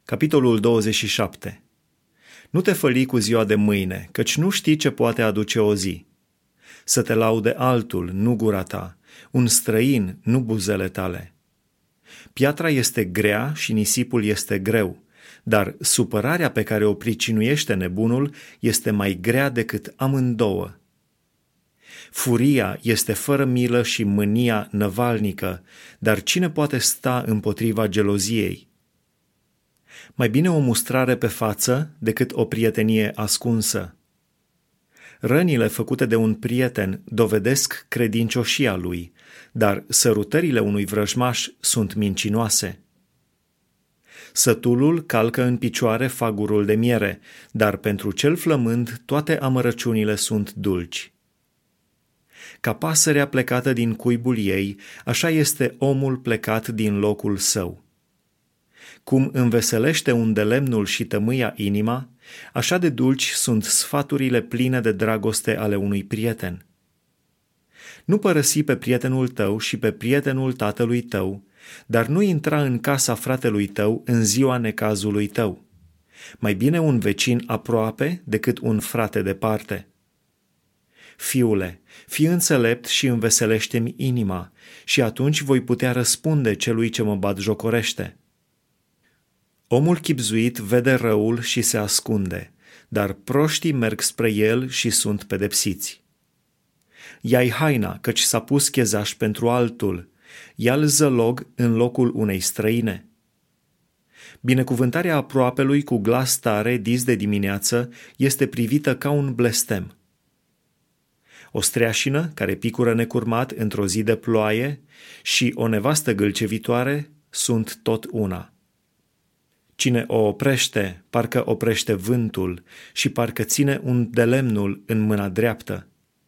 Capitolul 27. Nu te făli cu ziua de mâine, căci nu știi ce poate aduce o zi. Să te laude altul, nu gura ta, un străin, nu buzele tale. Piatra este grea și nisipul este greu, dar supărarea pe care o pricinuiește nebunul este mai grea decât amândouă. Furia este fără milă și mânia năvalnică, dar cine poate sta împotriva geloziei? Mai bine o mustrare pe față decât o prietenie ascunsă. Rănile făcute de un prieten dovedesc credincioșia lui, dar sărutările unui vrăjmaș sunt mincinoase. Sătulul calcă în picioare fagurul de miere, dar pentru cel flămând toate amărăciunile sunt dulci. Ca pasărea plecată din cuibul ei, așa este omul plecat din locul său. Cum înveselește unde lemnul și tămâia inima, așa de dulci sunt sfaturile pline de dragoste ale unui prieten. Nu părăsi pe prietenul tău și pe prietenul tatălui tău, dar nu intra în casa fratelui tău în ziua necazului tău. Mai bine un vecin aproape decât un frate departe. Fiule, fii înțelept și înveselește-mi inima, și atunci voi putea răspunde celui ce mă batjocorește. Omul chibzuit vede răul și se ascunde, dar proștii merg spre el și sunt pedepsiți. Ia-i haina, căci s-a pus chezaș pentru altul, ia-l zălog în locul unei străine. Binecuvântarea aproapelui cu glas tare dis de dimineață este privită ca un blestem. O streașină care picură necurmat într-o zi de ploaie și o nevastă gâlcevitoare sunt tot una. Cine o oprește, parcă oprește vântul și parcă ține un de lemnul în mâna dreaptă.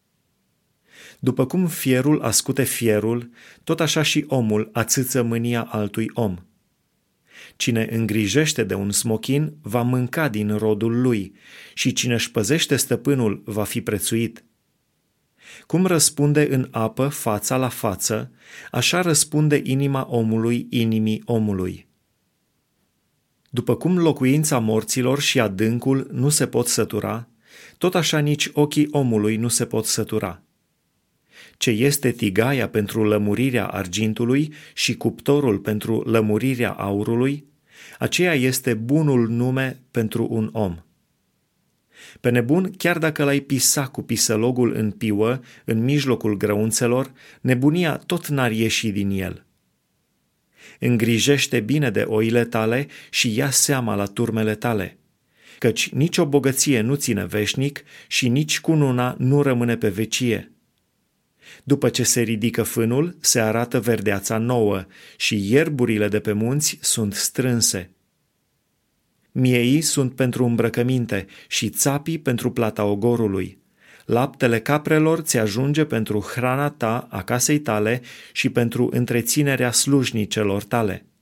După cum fierul ascute fierul, tot așa și omul ațâță mânia altui om. Cine îngrijește de un smochin va mânca din rodul lui și cine își păzește stăpânul va fi prețuit. Cum răspunde în apă fața la față, așa răspunde inima omului inimii omului. După cum locuința morților și adâncul nu se pot sătura, tot așa nici ochii omului nu se pot sătura. Ce este tigaia pentru lămurirea argintului și cuptorul pentru lămurirea aurului, aceea este bunul nume pentru un om. Pe nebun, chiar dacă l-ai pisa cu pisălogul în piuă, în mijlocul grăunțelor, nebunia tot n-ar ieși din el. Îngrijește bine de oile tale și ia seama la turmele tale, căci nici o bogăție nu ține veșnic și nici cununa nu rămâne pe vecie. După ce se ridică fânul, se arată verdeața nouă și ierburile de pe munți sunt strânse. Mieii sunt pentru îmbrăcăminte și țapii pentru plata ogorului. Laptele caprelor ți ajunge pentru hrana ta a casei tale și pentru întreținerea slujnicelor tale.